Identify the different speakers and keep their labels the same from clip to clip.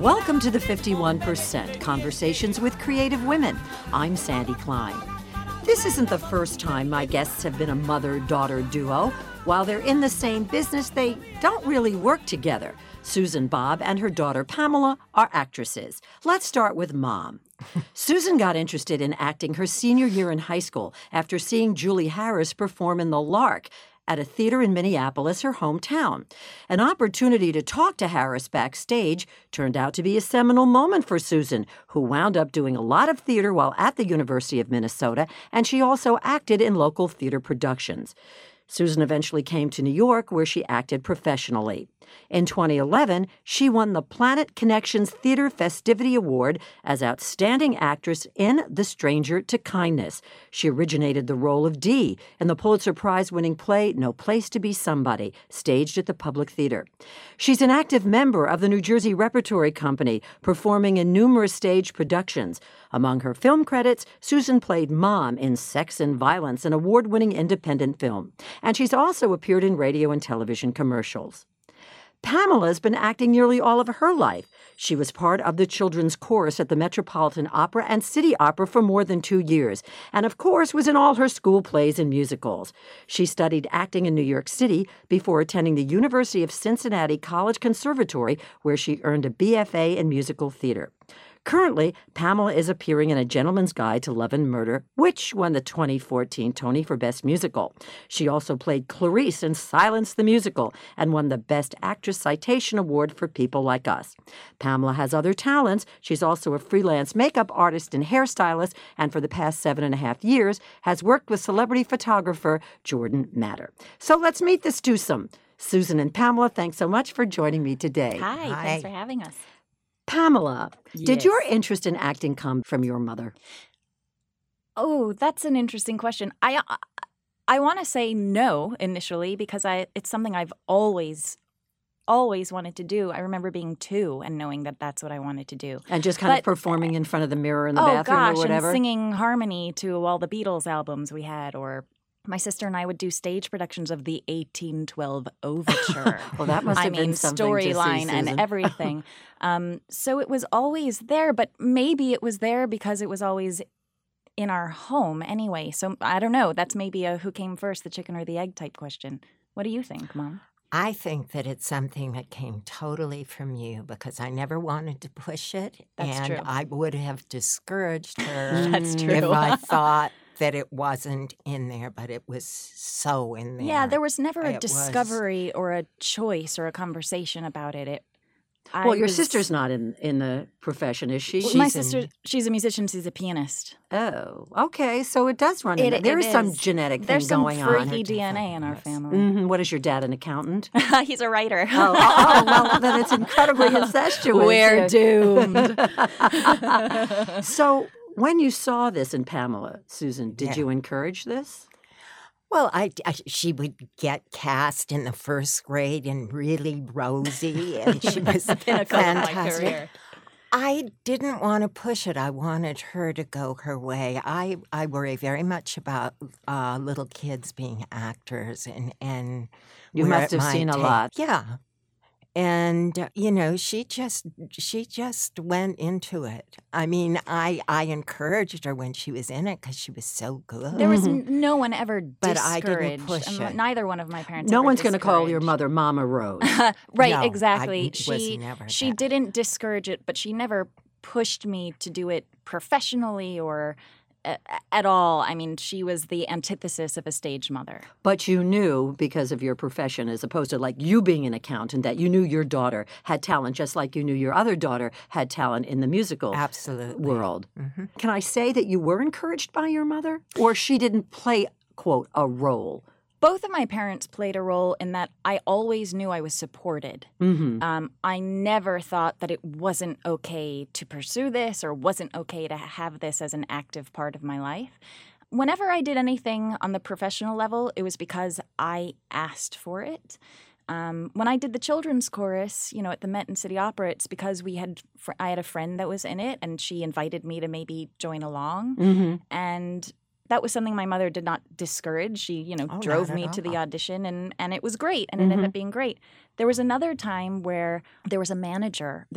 Speaker 1: Welcome to the 51% Conversations with Creative Women. I'm Sandy Klein. This isn't the first time my guests have been a mother-daughter duo. While they're in the same business, they don't really work together. Susan Bobb and her daughter Pamela are actresses. Let's start with Mom. Susan got interested in acting her senior year in high school after seeing Julie Harris perform in The Lark at a theater in Minneapolis, her hometown. An opportunity to talk to Harris backstage turned out to be a seminal moment for Susan, who wound up doing a lot of theater while at the University of Minnesota, and she also acted in local theater productions. Susan eventually came to New York, where she acted professionally. In 2011, she won the Planet Connections Theater Festivity Award as Outstanding Actress in The Stranger to Kindness. She originated the role of Dee in the Pulitzer Prize-winning play No Place to Be Somebody, staged at the Public Theater. She's an active member of the New Jersey Repertory Company, performing in numerous stage productions. Among her film credits, Susan played Mom in Sex and Violence, an award-winning independent film. And she's also appeared in radio and television commercials. Pamela's been acting nearly all of her life. She was part of the children's chorus at the Metropolitan Opera and City Opera for more than 2 years, and of course was in all her school plays and musicals. She studied acting in New York City before attending the University of Cincinnati College Conservatory, where she earned a BFA in musical theater. Currently, Pamela is appearing in A Gentleman's Guide to Love and Murder, which won the 2014 Tony for Best Musical. She also played Clarice in Silence the Musical and won the Best Actress Citation Award for People Like Us. Pamela has other talents. She's also a freelance makeup artist and hairstylist, and for the past 7.5 years has worked with celebrity photographer Jordan Matter. So let's meet this twosome. Susan and Pamela, thanks so much for joining me today.
Speaker 2: Hi. Thanks for having us.
Speaker 1: Pamela,
Speaker 2: Yes.
Speaker 1: Did your interest in acting come from your mother?
Speaker 2: Oh, that's an interesting question. I want to say no initially because it's something I've always wanted to do. I remember being 2 and knowing that that's what I wanted to do.
Speaker 1: And just kind of performing in front of the mirror in the bathroom or whatever?
Speaker 2: And singing harmony to all the Beatles albums we had, or my sister and I would do stage productions of the 1812 Overture.
Speaker 1: Well, that must have been something to see,
Speaker 2: storyline and
Speaker 1: Susan.
Speaker 2: everything. So it was always there, but maybe it was there because it was always in our home anyway. So I don't know. That's maybe a who came first, the chicken or the egg type question. What do you think, Mom?
Speaker 3: I think that it's something that came totally from you because I never wanted to push it.
Speaker 2: That's
Speaker 3: and
Speaker 2: true.
Speaker 3: I would have discouraged her
Speaker 2: That's true.
Speaker 3: if I thought that it wasn't in there, but it was so in there.
Speaker 2: Yeah, there was never a
Speaker 3: It was-
Speaker 2: discovery or a choice or a conversation about it.
Speaker 1: Well, your sister's not in the profession, is she?
Speaker 2: My
Speaker 3: She's
Speaker 2: sister, she's a musician. She's a pianist.
Speaker 1: Oh, okay. So it does run in there. There is some genetic thing
Speaker 2: There's some
Speaker 1: going
Speaker 2: freaky
Speaker 1: on.
Speaker 2: DNA in our
Speaker 3: Yes.
Speaker 2: family.
Speaker 1: Mm-hmm. What is your dad, an accountant?
Speaker 2: He's a writer.
Speaker 1: Well, then it's incredibly incestuous.
Speaker 2: We're doomed.
Speaker 1: So when you saw this in Pamela, Susan, did
Speaker 3: Yeah.
Speaker 1: you encourage this?
Speaker 3: Well, she would get cast in the first grade and really rosy, and she was
Speaker 2: Pinnacle of my
Speaker 3: fantastic.
Speaker 2: career.
Speaker 3: I didn't want to push it. I wanted her to go her way. I worry very much about little kids being actors and
Speaker 1: You
Speaker 3: where
Speaker 1: must
Speaker 3: it
Speaker 1: have
Speaker 3: might
Speaker 1: seen a
Speaker 3: take-
Speaker 1: lot.
Speaker 3: Yeah. And, she just went into it. I mean, I encouraged her when she was in it because she was so good.
Speaker 2: There was no one ever
Speaker 3: But I didn't
Speaker 2: discouraged.
Speaker 3: push
Speaker 2: and
Speaker 3: it.
Speaker 2: Neither one of my parents.
Speaker 1: No
Speaker 2: ever
Speaker 1: one's going to call your
Speaker 2: discouraged.
Speaker 1: mother Mama Rose.
Speaker 2: Right,
Speaker 3: No,
Speaker 2: exactly.
Speaker 3: I was never
Speaker 2: She
Speaker 3: that.
Speaker 2: didn't discourage it, but she never pushed me to do it professionally or at all. I mean, she was the antithesis of a stage mother.
Speaker 1: But you knew, because of your profession, as opposed to like you being an accountant, that you knew your daughter had talent, just like you knew your other daughter had talent in the musical
Speaker 3: Absolutely.
Speaker 1: world.
Speaker 3: Mhm.
Speaker 1: Can I say that you were encouraged by your mother? Or she didn't play, quote, a role?
Speaker 2: Both of my parents played a role in that I always knew I was supported.
Speaker 1: Mm-hmm.
Speaker 2: I never thought that it wasn't okay to pursue this or wasn't okay to have this as an active part of my life. Whenever I did anything on the professional level, it was because I asked for it. When I did the children's chorus, at the Met and City Opera, it's because I had a friend that was in it, and she invited me to maybe join along.
Speaker 1: Mm-hmm.
Speaker 2: And that was something my mother did not discourage. She, drove me to the audition, and it was great, and it ended up being great. There was another time where there is a manager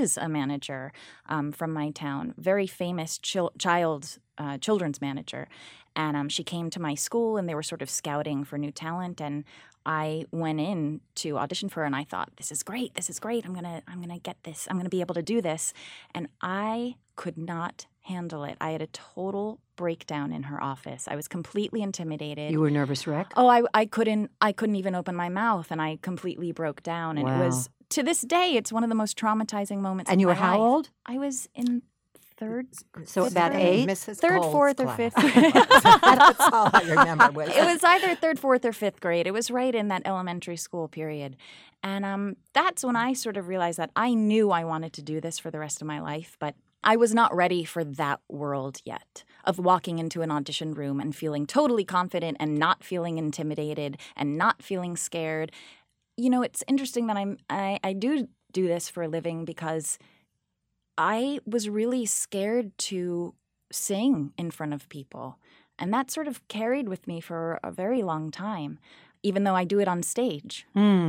Speaker 2: from my town, very famous children's manager, and she came to my school, and they were sort of scouting for new talent, and I went in to audition for her, and I thought, this is great. I'm gonna get this. I'm gonna be able to do this, and I could not handle it. I had a total breakdown in her office. I was completely intimidated.
Speaker 1: You were a nervous wreck?
Speaker 2: Oh, I couldn't even open my mouth, and I completely broke down. And It was, to this day, it's one of the most traumatizing moments.
Speaker 1: And you were how old?
Speaker 2: I was in third.
Speaker 1: So about 8?
Speaker 3: Mrs.
Speaker 2: Third,
Speaker 3: Gold's
Speaker 2: fourth, or
Speaker 3: class.
Speaker 2: fifth.
Speaker 3: That's all I remember.
Speaker 2: It was either third, fourth, or fifth grade. It was right in that elementary school period. And that's when I sort of realized that I knew I wanted to do this for the rest of my life, but I was not ready for that world yet, of walking into an audition room and feeling totally confident and not feeling intimidated and not feeling scared. It's interesting that I do this for a living because I was really scared to sing in front of people. And that sort of carried with me for a very long time, even though I do it on stage.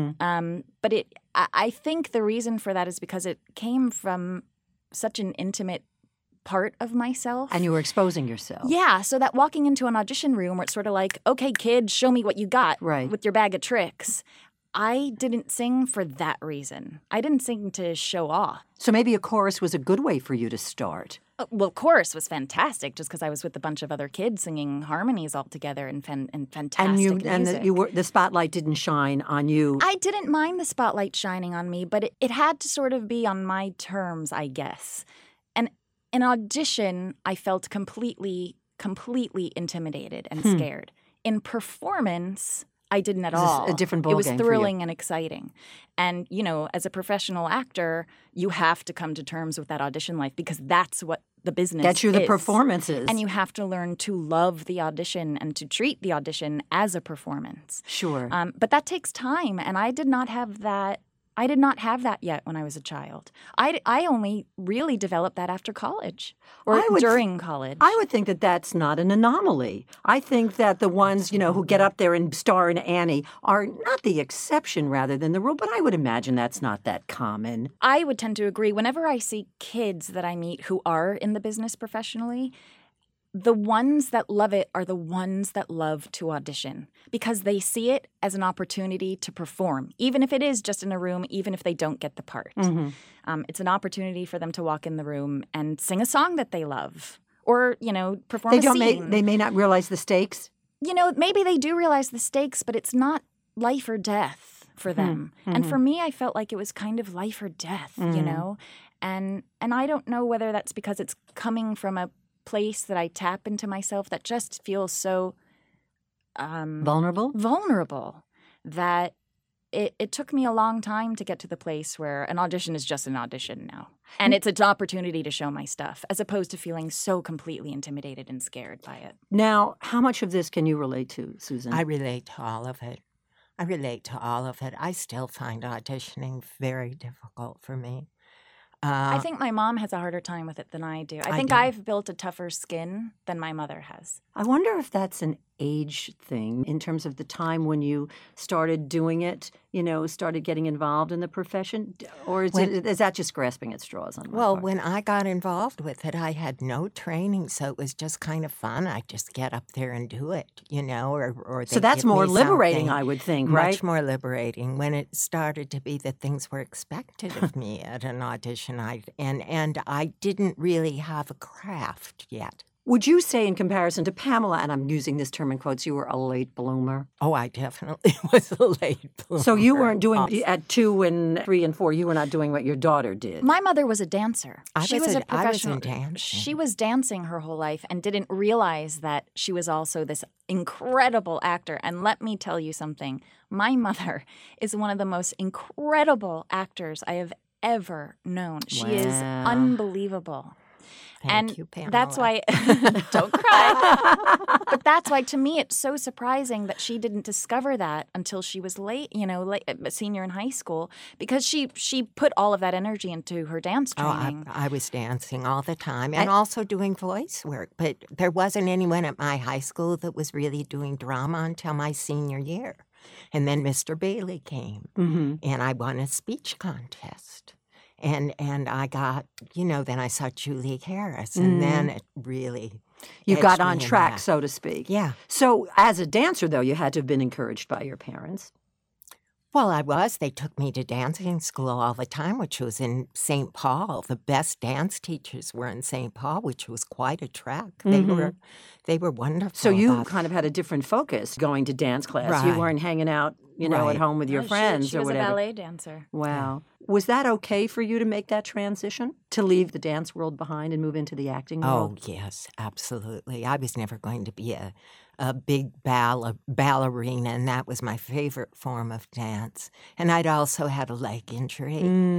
Speaker 2: But I think the reason for that is because it came from such an intimate part of myself.
Speaker 1: And you were exposing yourself.
Speaker 2: Yeah, so that walking into an audition room where it's sort of like, okay, kid, show me what you got with your bag of tricks. I didn't sing for that reason. I didn't sing to show off.
Speaker 1: So maybe a chorus was a good way for you to start.
Speaker 2: Well, chorus was fantastic just because I was with a bunch of other kids singing harmonies all together and fantastic music.
Speaker 1: And the spotlight didn't shine on you.
Speaker 2: I didn't mind the spotlight shining on me, but it had to sort of be on my terms, I guess. And in audition, I felt completely intimidated and scared. In performance, I didn't at all.
Speaker 1: A different ballgame.
Speaker 2: It was thrilling and exciting. And, as a professional actor, you have to come to terms with that audition life because that's what the business
Speaker 1: That's
Speaker 2: is.
Speaker 1: the performances.
Speaker 2: And you have to learn to love the audition and to treat the audition as a performance.
Speaker 1: Sure.
Speaker 2: But that takes time, and I did not have that. I did not have that yet when I was a child. I only really developed that after college or during college.
Speaker 1: I would think that that's not an anomaly. I think that the ones, who get up there and star in Annie are not the exception rather than the rule, but I would imagine that's not that common.
Speaker 2: I would tend to agree. Whenever I see kids that I meet who are in the business professionally, the ones that love it are the ones that love to audition because they see it as an opportunity to perform, even if it is just in a room, even if they don't get the part. It's an opportunity for them to walk in the room and sing a song that they love or, perform a scene.
Speaker 1: They may not realize the stakes?
Speaker 2: Maybe they do realize the stakes, but it's not life or death for them. And for me, I felt like it was kind of life or death, And I don't know whether that's because it's coming from a place that I tap into myself that just feels so vulnerable that it took me a long time to get to the place where an audition is just an audition now. And it's an opportunity to show my stuff as opposed to feeling so completely intimidated and scared by it.
Speaker 1: Now, how much of this can you relate to, Susan?
Speaker 3: I relate to all of it. I still find auditioning very difficult for me.
Speaker 2: I think my mom has a harder time with it than I do. I think I've built a tougher skin than my mother has.
Speaker 1: I wonder if that's an age thing in terms of the time when you started doing it, started getting involved in the profession, or is that just grasping at straws on my part?
Speaker 3: When I got involved with it, I had no training, so it was just kind of fun. I just get up there and do it, or
Speaker 1: so that's more liberating, I would think, right?
Speaker 3: Much more liberating. When it started to be that things were expected of me at an audition, and I didn't really have a craft yet.
Speaker 1: Would you say, in comparison to Pamela, and I'm using this term in quotes, you were a late bloomer?
Speaker 3: Oh, I definitely was a late bloomer.
Speaker 1: So you weren't doing, at 2 and 3 and 4, you were not doing what your daughter did.
Speaker 2: My mother was a dancer.
Speaker 3: She was a professional.
Speaker 2: I was in dancing. She was dancing her whole life and didn't realize that she was also this incredible actor. And let me tell you something. My mother is one of the most incredible actors I have ever known. She is unbelievable.
Speaker 3: Thank you, Pamela.
Speaker 2: That's why, don't cry. But that's why, to me, it's so surprising that she didn't discover that until she was late, a senior in high school, because she put all of that energy into her dance training.
Speaker 3: I was dancing all the time and also doing voice work. But there wasn't anyone at my high school that was really doing drama until my senior year. And then Mr. Bailey came, and I won a speech contest. And I got, then I saw Julie Harris, and then it really
Speaker 1: You got
Speaker 3: edged
Speaker 1: on
Speaker 3: me in
Speaker 1: track,
Speaker 3: that.
Speaker 1: so to speak.
Speaker 3: Yeah.
Speaker 1: So as a dancer, though, you had to have been encouraged by your parents.
Speaker 3: Well, I was. They took me to dancing school all the time, which was in St. Paul. The best dance teachers were in St. Paul, which was quite a trek. They were wonderful.
Speaker 1: So you
Speaker 3: about
Speaker 1: kind of had a different focus going to dance class. You
Speaker 3: Right.
Speaker 1: weren't hanging out, at
Speaker 3: Right.
Speaker 1: home with your
Speaker 2: No,
Speaker 1: friends
Speaker 2: she
Speaker 1: or
Speaker 2: was
Speaker 1: whatever.
Speaker 2: a ballet dancer.
Speaker 1: Wow. Was that okay for you to make that transition, to leave the dance world behind and move into the acting world?
Speaker 3: Oh, yes, absolutely. I was never going to be a big ballerina, and that was my favorite form of dance. And I'd also had a leg injury,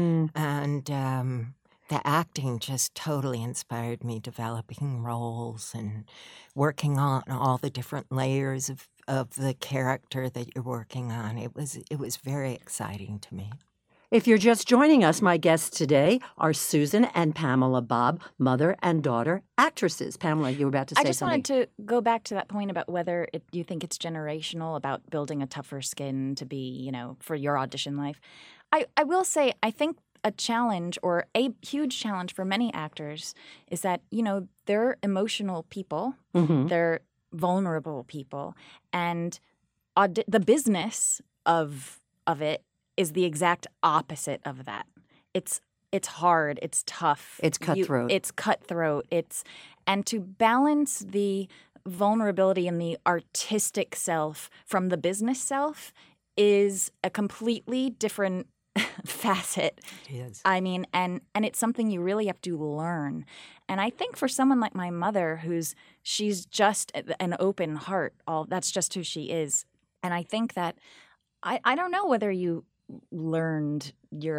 Speaker 3: and the acting just totally inspired me, developing roles and working on all the different layers of the character that you're working on. It was very exciting to me.
Speaker 1: If you're just joining us, my guests today are Susan and Pamela Bob, mother and daughter actresses. Pamela, you were about to say
Speaker 2: I just
Speaker 1: something.
Speaker 2: wanted to go back to that point about whether you think it's generational, about building a tougher skin to be, for your audition life. I will say, I think a challenge, or a huge challenge for many actors, is that, they're emotional people. They're vulnerable people. And the business of it is the exact opposite of that. It's hard. It's tough.
Speaker 1: It's cutthroat.
Speaker 2: It's cutthroat. And to balance the vulnerability in the artistic self from the business self is a completely different facet.
Speaker 3: It is.
Speaker 2: I mean, and it's something you really have to learn. And I think for someone like my mother, she's just an open heart. That's just who she is. And I think that I don't know whether you learned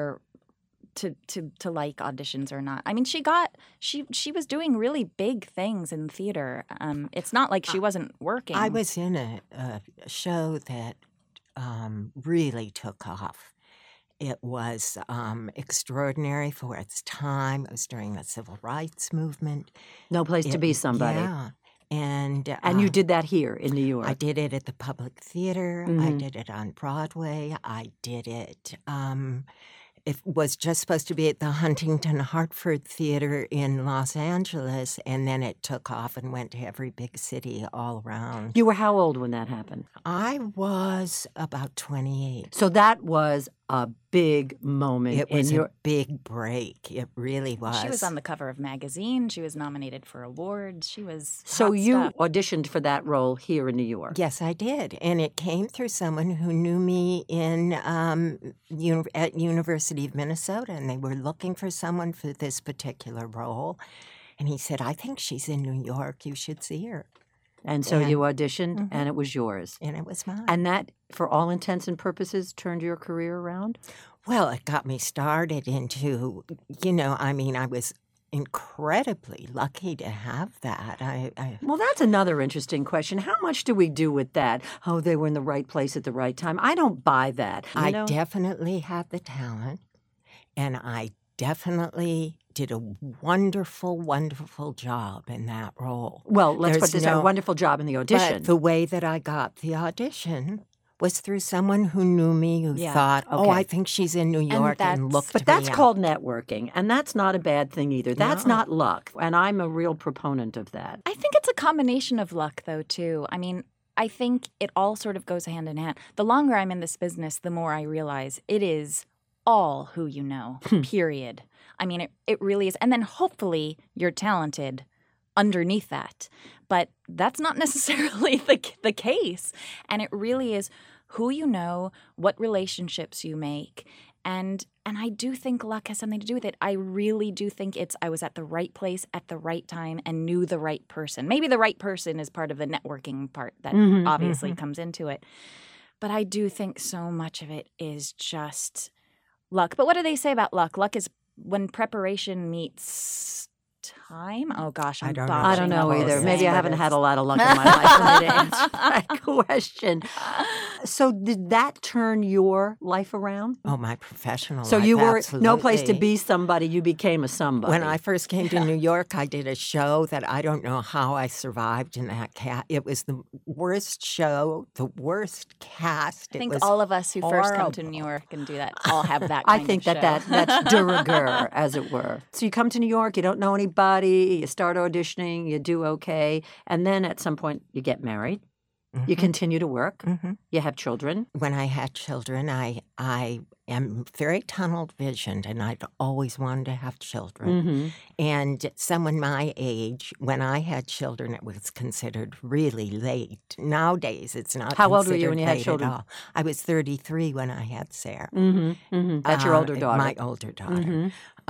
Speaker 2: to like auditions or not. I mean, she was doing really big things in theater. It's not like she wasn't working.
Speaker 3: I was in a show that really took off. It was extraordinary for its time. It was during the Civil Rights Movement.
Speaker 1: No place to be somebody.
Speaker 3: Yeah. And
Speaker 1: you did that here in New York.
Speaker 3: I did it at the Public Theater. I did it on Broadway. I did it. It was just supposed to be at the Huntington Hartford Theater in Los Angeles, and then it took off and went to every big city all around.
Speaker 1: You were how old when that happened?
Speaker 3: I was about 28.
Speaker 1: So that was a big moment.
Speaker 3: It was a big break. It really was.
Speaker 2: She was on the cover of magazine. She was nominated for awards. She was
Speaker 1: So
Speaker 2: hot
Speaker 1: you
Speaker 2: stuff.
Speaker 1: auditioned for that role here in New York.
Speaker 3: Yes, I did. And it came through someone who knew me at University of Minnesota, and they were looking for someone for this particular role. And he said, I think she's in New York. You should see her.
Speaker 1: And so you auditioned, and it was yours.
Speaker 3: And it was mine.
Speaker 1: And that, for all intents and purposes, turned your career around?
Speaker 3: Well, it got me started into, I was incredibly lucky to have that.
Speaker 1: Well, that's another interesting question. How much do we do with that? Oh, they were in the right place at the right time. I don't buy that.
Speaker 3: I definitely had the talent, and I definitely did a wonderful, wonderful job in that role.
Speaker 1: Well, let's
Speaker 3: There's
Speaker 1: put this out. A wonderful job in the audition.
Speaker 3: But the way that I got the audition was through someone who knew me, who thought,
Speaker 1: okay.
Speaker 3: I think she's in New York, and looked
Speaker 1: But
Speaker 3: me
Speaker 1: that's
Speaker 3: up.
Speaker 1: called networking, and that's not a bad thing either. That's not luck, and I'm a real proponent of that.
Speaker 2: I think it's a combination of luck, though, too. I mean, I think it all sort of goes hand in hand. The longer I'm in this business, the more I realize it is all who you know, period. I mean, it really is. And then hopefully you're talented underneath that. But that's not necessarily the case. And it really is who you know, what relationships you make. And I do think luck has something to do with it. I really do think I was at the right place at the right time and knew the right person. Maybe the right person is part of the networking part that obviously comes into it. But I do think so much of it is just luck. But what do they say about luck? Luck is when preparation meets time? Oh gosh, I'm
Speaker 3: I don't know.
Speaker 1: I don't
Speaker 2: botching
Speaker 1: know
Speaker 2: up
Speaker 1: either.
Speaker 2: this
Speaker 1: Maybe
Speaker 2: thing.
Speaker 1: I haven't had a lot of luck in my life for me to answer that question. So did that turn your life around?
Speaker 3: Oh, my professional
Speaker 1: So
Speaker 3: life,
Speaker 1: you were
Speaker 3: absolutely.
Speaker 1: no place to be somebody, you became a somebody.
Speaker 3: When I first came to New York, I did a show that I don't know how I survived in that It was the worst show, the worst cast.
Speaker 2: I think
Speaker 3: it was
Speaker 2: all of us who first come to New
Speaker 3: horrible.
Speaker 2: York and do that all have that
Speaker 1: I
Speaker 2: kind
Speaker 1: think
Speaker 2: of show.
Speaker 1: that's de rigueur, as it were. So you come to New York, you don't know anybody, you start auditioning, you do okay, and then at some point you get married, you continue to work, you have children.
Speaker 3: When I had children, I am very tunnel visioned, and I'd always wanted to have children. And someone my age, when I had children, it was considered really late. Nowadays, it's not.
Speaker 1: How old were you when
Speaker 3: considered
Speaker 1: you had
Speaker 3: late
Speaker 1: children?
Speaker 3: At all. I was 33 when I had Sarah.
Speaker 1: That's your older daughter.
Speaker 3: My older daughter.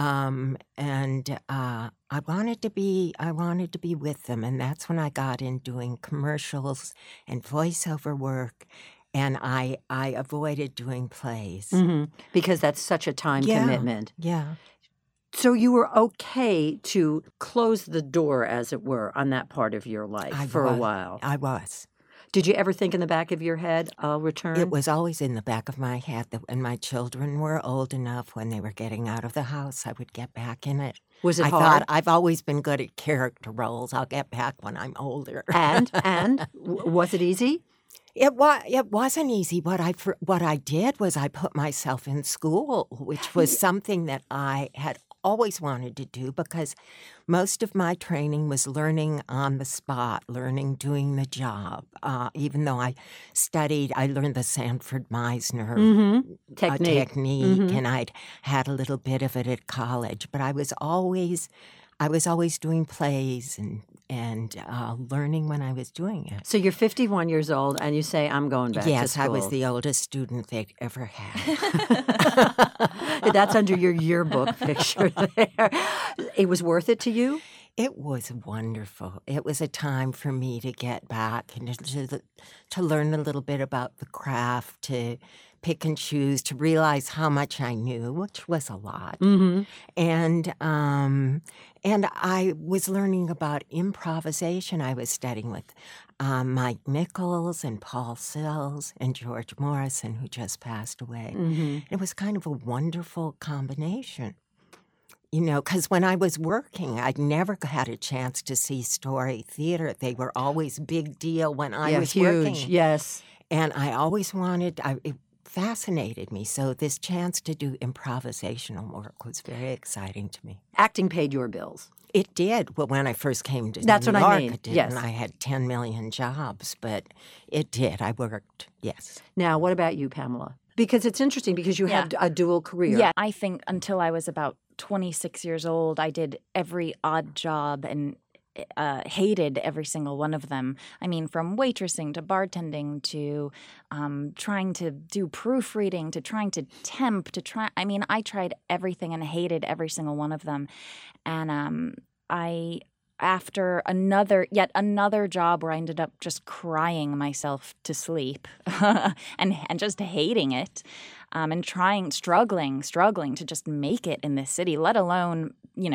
Speaker 3: I wanted to be with them, and that's when I got in doing commercials and voiceover work, and I avoided doing plays.
Speaker 1: Because that's such a time
Speaker 3: Yeah.
Speaker 1: commitment.
Speaker 3: Yeah.
Speaker 1: So you were okay to close the door, as it were, on that part of your life for a while.
Speaker 3: I was.
Speaker 1: Did you ever think in the back of your head, I'll return?
Speaker 3: It was always in the back of my head that when my children were old enough, when they were getting out of the house, I would get back in it.
Speaker 1: Was it
Speaker 3: I
Speaker 1: hard?
Speaker 3: thought I've always been good at character roles. I'll get back when I'm older.
Speaker 1: And was it easy?
Speaker 3: It wasn't easy. What I did was I put myself in school, which was something that I had always wanted to do because most of my training was learning on the spot, doing the job. Even though I learned the Sanford Meisner technique, and I'd had a little bit of it at college. But I was always doing plays and learning when I was doing it.
Speaker 1: So you're 51 years old, and you say, I'm going back to
Speaker 3: Yes,
Speaker 1: school.
Speaker 3: I was the oldest student they'd ever had.
Speaker 1: That's under your yearbook picture there. It was worth it to you?
Speaker 3: It was wonderful. It was a time for me to get back and to learn a little bit about the craft, to pick and choose, to realize how much I knew, which was a lot. And I was learning about improvisation. I was studying with Mike Nichols and Paul Sills and George Morrison, who just passed away. It was kind of a wonderful combination. You know, because when I was working, I'd never had a chance to see story theater. They were always big deal when I was
Speaker 1: huge,
Speaker 3: working.
Speaker 1: yes.
Speaker 3: And I always it fascinated me. So this chance to do improvisational work was very exciting to me.
Speaker 1: Acting paid your bills.
Speaker 3: It did. Well, when I first came to
Speaker 1: That's
Speaker 3: New
Speaker 1: what
Speaker 3: York,
Speaker 1: I mean.
Speaker 3: it did.
Speaker 1: Yes.
Speaker 3: And I had 10 million jobs, but it did. I worked, yes.
Speaker 1: Now, what about you, Pamela? Because it's interesting because you had a dual career.
Speaker 2: Yeah, I think until I was about 26 years old, I did every odd job and hated every single one of them. I mean, from waitressing to bartending to trying to do proofreading to trying to temp I tried everything and hated every single one of them. And after yet another job where I ended up just crying myself to sleep and just hating it, and struggling to just make it in this city, let alone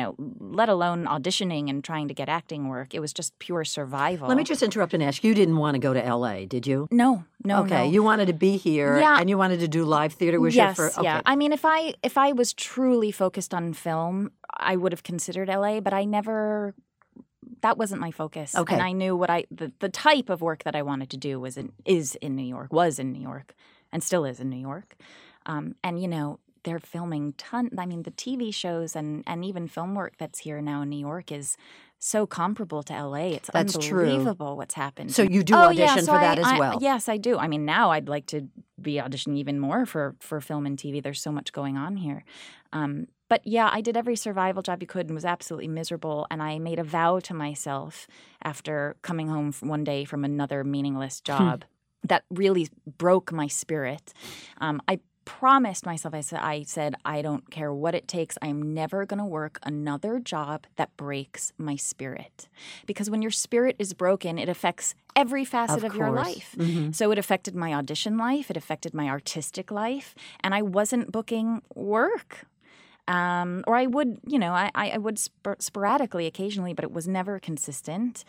Speaker 2: auditioning and trying to get acting work. It was just pure survival.
Speaker 1: Let me just interrupt and ask, you didn't want to go to L.A., did you?
Speaker 2: No.
Speaker 1: Okay, you wanted to be here, and you wanted to do live theater.
Speaker 2: Yeah. I mean, if I was truly focused on film, I would have considered L.A., but I never. That wasn't my focus.
Speaker 1: Okay.
Speaker 2: And I knew the type of work that I wanted to do was in New York, and still is in New York. And they're filming the TV shows and even film work that's here now in New York is so comparable to LA. It's
Speaker 1: That's
Speaker 2: unbelievable
Speaker 1: true.
Speaker 2: What's happened.
Speaker 1: So you do audition
Speaker 2: so
Speaker 1: for that as well?
Speaker 2: Yes, I do. I mean, now I'd like to be auditioning even more for film and TV. There's so much going on here. But yeah, I did every survival job you could and was absolutely miserable. And I made a vow to myself after coming home one day from another meaningless job that really broke my spirit. I promised myself, I said, I don't care what it takes. I'm never going to work another job that breaks my spirit. Because when your spirit is broken, it affects every facet of your life. So it affected my audition life. It affected my artistic life. And I wasn't booking work. Or I would, I would sporadically, occasionally, but it was never consistent.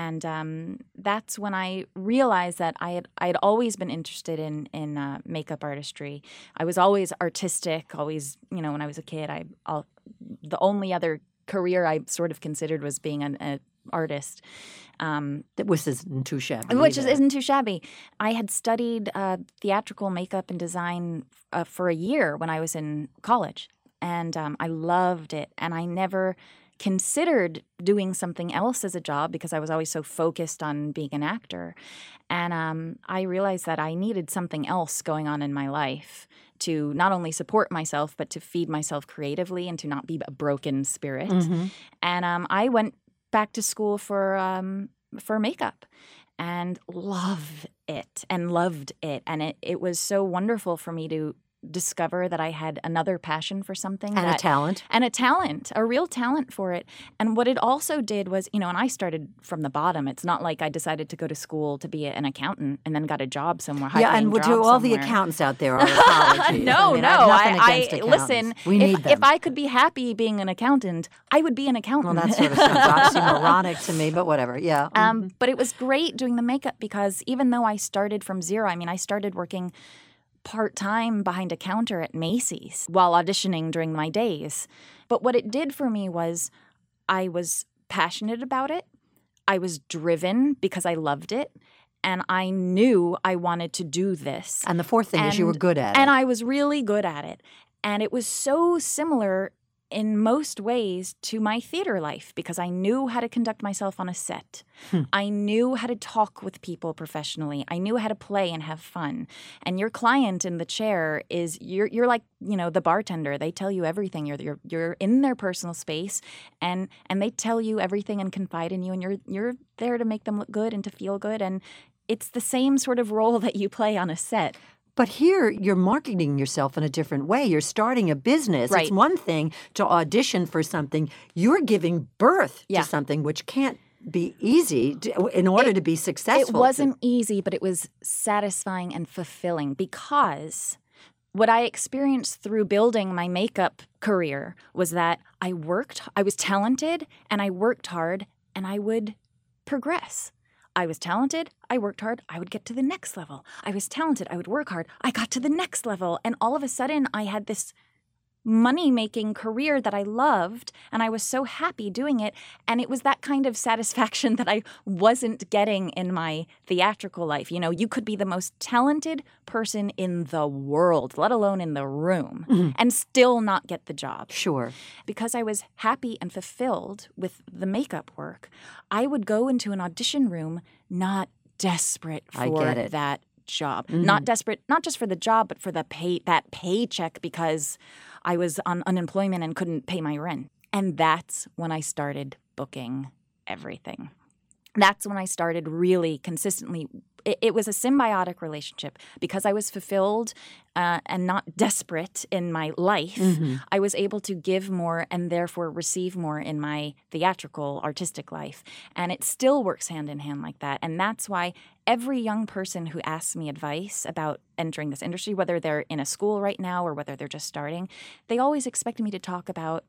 Speaker 2: And that's when I realized that I had always been interested in makeup artistry. I was always artistic. Always, when I was a kid, the only other career I sort of considered was being an artist.
Speaker 1: Which isn't too shabby.
Speaker 2: Isn't too shabby. I had studied theatrical makeup and design for a year when I was in college, and I loved it. And I never considered doing something else as a job because I was always so focused on being an actor. And I realized that I needed something else going on in my life to not only support myself, but to feed myself creatively and to not be a broken spirit.
Speaker 1: Mm-hmm.
Speaker 2: And I went back to school for makeup and loved it. And it was so wonderful for me to discover that I had another passion for something.
Speaker 1: And a talent.
Speaker 2: A real talent for it. And what it also did was, and I started from the bottom. It's not like I decided to go to school to be an accountant and then got a job somewhere.
Speaker 1: Yeah, and to all the accountants out there, our apologies.
Speaker 2: No. Listen,
Speaker 1: we need them.
Speaker 2: If I could be happy being an accountant, I would be an accountant.
Speaker 1: Well, that sort of sounds oxymoronic to me, but whatever, yeah.
Speaker 2: But it was great doing the makeup because even though I started from zero, I started working part-time behind a counter at Macy's while auditioning during my days. But what it did for me was I was passionate about it. I was driven because I loved it. And I knew I wanted to do this.
Speaker 1: And the fourth thing is you were good at it.
Speaker 2: And I was really good at it. And it was so similar in most ways to my theater life because I knew how to conduct myself on a set. I knew how to talk with people professionally. I knew how to play and have fun. And your client in the chair is you're like, the bartender. They tell you everything. You're in their personal space and they tell you everything and confide in you, and you're there to make them look good and to feel good. And it's the same sort of role that you play on a set.
Speaker 1: But here, you're marketing yourself in a different way. You're starting a business.
Speaker 2: Right.
Speaker 1: It's one thing to audition for something. You're giving birth to something which can't be easy in order to be successful.
Speaker 2: It wasn't easy, but it was satisfying and fulfilling because what I experienced through building my makeup career was that I was talented, and I worked hard, and I would progress. I was talented, I worked hard, I would get to the next level. I was talented, I would work hard, I got to the next level. And all of a sudden, I had this money-making career that I loved, and I was so happy doing it. And it was that kind of satisfaction that I wasn't getting in my theatrical life. You could be the most talented person in the world, let alone in the room, and still not get the job.
Speaker 1: Sure.
Speaker 2: Because I was happy and fulfilled with the makeup work, I would go into an audition room not desperate for that job. Not desperate, not just for the job, but for that paycheck because I was on unemployment and couldn't pay my rent. And that's when I started booking everything. That's when I started really consistently. It was a symbiotic relationship because I was fulfilled and not desperate in my life. I was able to give more and therefore receive more in my theatrical, artistic life. And it still works hand in hand like that. And that's why every young person who asks me advice about entering this industry, whether they're in a school right now or whether they're just starting, they always expect me to talk about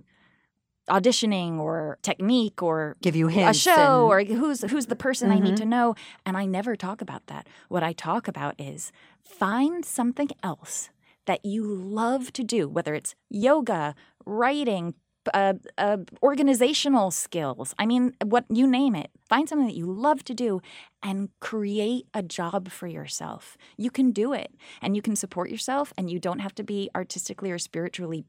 Speaker 2: auditioning or technique or
Speaker 1: give you hints,
Speaker 2: a show or who's the person I need to know. And I never talk about that. What I talk about is find something else that you love to do, whether it's yoga, writing, organizational skills. What you name it. Find something that you love to do and create a job for yourself. You can do it, and you can support yourself, and you don't have to be artistically or spiritually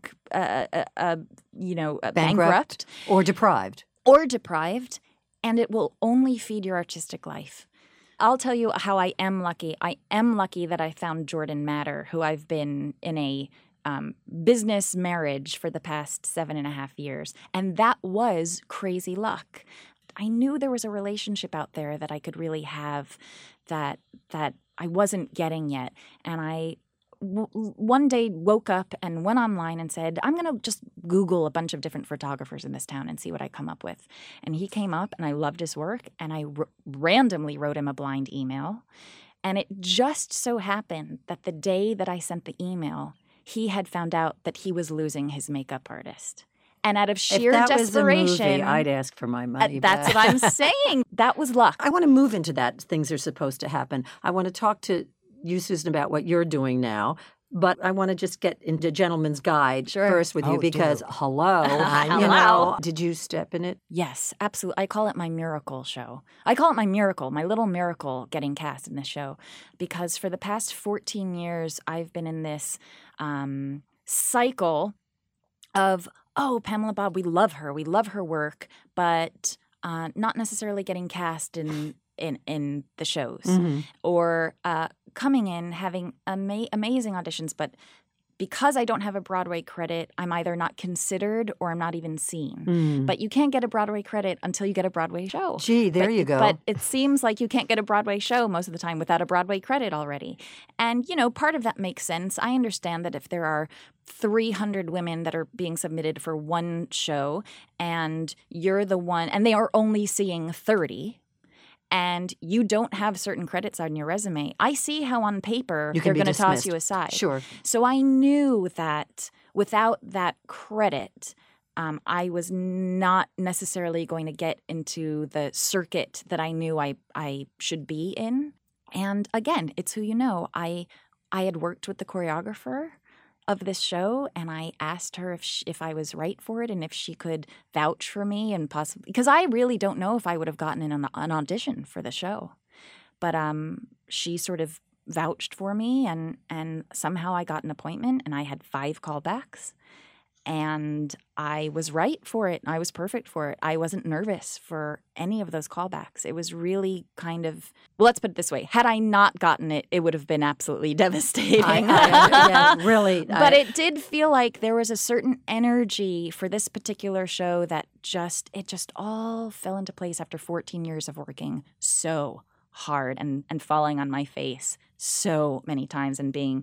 Speaker 2: bankrupt
Speaker 1: or deprived.
Speaker 2: And it will only feed your artistic life. I'll tell you how I am lucky. I am lucky that I found Jordan Matter, who I've been in a business marriage for the past 7.5 years. And that was crazy luck. I knew there was a relationship out there that I could really have that I wasn't getting yet. And I one day woke up and went online and said, I'm going to just Google a bunch of different photographers in this town and see what I come up with. And he came up, and I loved his work, and I randomly wrote him a blind email. And it just so happened that the day that I sent the email, he had found out that he was losing his makeup artist. And out of sheer
Speaker 1: if that
Speaker 2: desperation,
Speaker 1: was the movie, I'd ask for my money
Speaker 2: that's
Speaker 1: back.
Speaker 2: what I'm saying. That was luck.
Speaker 1: I want to move into that. Things are supposed to happen. I want to talk to you, Susan, about what you're doing now. But I want to just get into Gentleman's Guide first with you because, hello, you know, did you step in it?
Speaker 2: Yes, absolutely. I call it my miracle show. I call it my miracle, my little miracle getting cast in this show. Because for the past 14 years, I've been in this cycle of, oh, Pamela Bob, we love her work, but not necessarily getting cast in the shows or coming in, having amazing auditions, but because I don't have a Broadway credit, I'm either not considered or I'm not even seen. But you can't get a Broadway credit until you get a Broadway show.
Speaker 1: Gee, there you go.
Speaker 2: But it seems like you can't get a Broadway show most of the time without a Broadway credit already. And, you know, part of that makes sense. I understand that if there are 300 women that are being submitted for one show and you're the one, and they are only seeing 30, and you don't have certain credits on your resume, I see how on paper they're going to toss you aside.
Speaker 1: Sure.
Speaker 2: So I knew that without that credit, I was not necessarily going to get into the circuit that I knew I should be in. And again, it's who you know. I had worked with the choreographer of this show, and I asked her if I was right for it and if she could vouch for me, and possibly because I really don't know if I would have gotten an audition for the show, but she sort of vouched for me, and somehow I got an appointment, and I had 5 callbacks, and I was right for it. I was perfect for it. I wasn't nervous for any of those callbacks. It was really kind of, well, let's put it this way. Had I not gotten it, it would have been absolutely devastating.
Speaker 1: Yeah, really.
Speaker 2: But it did feel like there was a certain energy for this particular show that it just all fell into place after 14 years of working so hard and falling on my face so many times and being,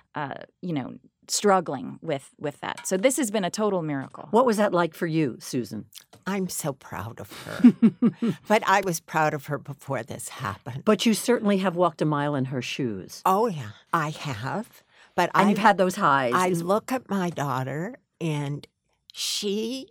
Speaker 2: struggling with that. So this has been a total miracle.
Speaker 1: What was that like for you, Susan?
Speaker 3: I'm so proud of her. But I was proud of her before this happened.
Speaker 1: But you certainly have walked a mile in her shoes.
Speaker 3: Oh, yeah, I have. But
Speaker 1: and you've had those highs.
Speaker 3: I look at my daughter, and she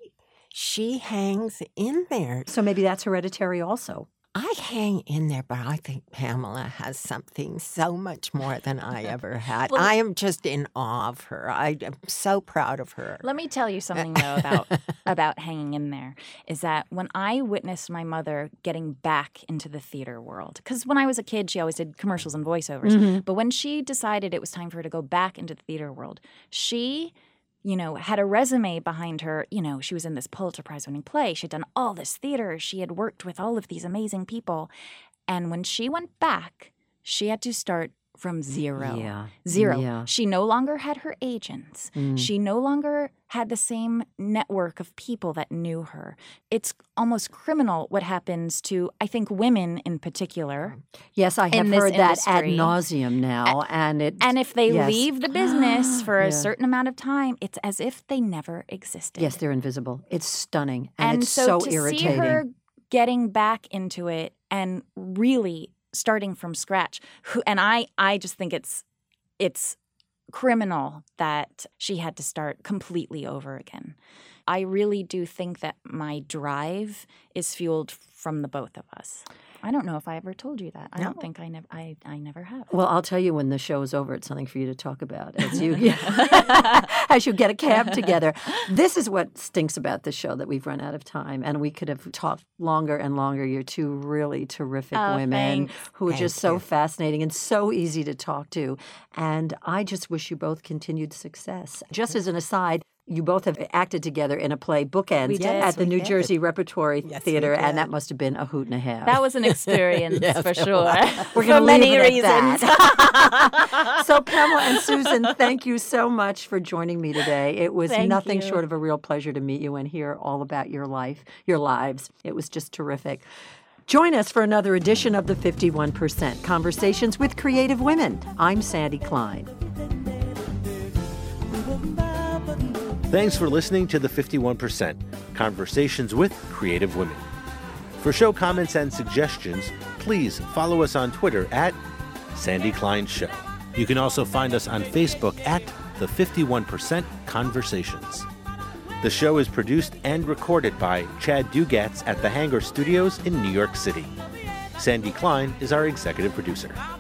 Speaker 3: hangs in there.
Speaker 1: So maybe that's hereditary also.
Speaker 3: I hang in there, but I think Pamela has something so much more than I ever had.
Speaker 2: Well,
Speaker 3: I am just in awe of her. I am so proud of her.
Speaker 2: Let me tell you something, though, about hanging in there, is that when I witnessed my mother getting back into the theater world, because when I was a kid, she always did commercials and voiceovers, but when she decided it was time for her to go back into the theater world, she had a resume behind her. She was in this Pulitzer Prize-winning play. She had done all this theater. She had worked with all of these amazing people. And when she went back, she had to start from zero.
Speaker 1: Yeah.
Speaker 2: Zero.
Speaker 1: Yeah.
Speaker 2: She no longer had her agents. She no longer had the same network of people that knew her. It's almost criminal what happens to, I think, women in particular.
Speaker 1: Yes, I have heard that ad nauseum now. And
Speaker 2: if they leave the business for a certain amount of time, it's as if they never existed.
Speaker 1: Yes, they're invisible. It's stunning. And it's
Speaker 2: so
Speaker 1: so irritating.
Speaker 2: See her getting back into it and really starting from scratch. And I just think it's criminal that she had to start completely over again. I really do think that my drive is fueled from the both of us. I don't know if I ever told you that. I don't think I never have.
Speaker 1: Well, I'll tell you when the show is over. It's something for you to talk about as you get a cab together. This is what stinks about this show, that we've run out of time, and we could have talked longer and longer. You're two really terrific women who are just so fascinating and so easy to talk to. And I just wish you both continued success. Just as an aside, you both have acted together in a play, Bookends, at the New Jersey Repertory Theater, and that must have been a hoot and a half.
Speaker 2: That was an experience for sure.
Speaker 1: We're going to
Speaker 2: many
Speaker 1: leave it
Speaker 2: reasons.
Speaker 1: At that. So, Pamela and Susan, thank you so much for joining me today. It was nothing short of a real pleasure to meet you and hear all about your lives. It was just terrific. Join us for another edition of the 51% Conversations with Creative Women. I'm Sandy Klein.
Speaker 4: Thanks for listening to the 51% Conversations with Creative Women. For show comments and suggestions, please follow us on Twitter at Sandy Klein Show. You can also find us on Facebook at the 51% Conversations. The show is produced and recorded by Chad Dugatz at the Hangar Studios in New York City. Sandy Klein is our executive producer.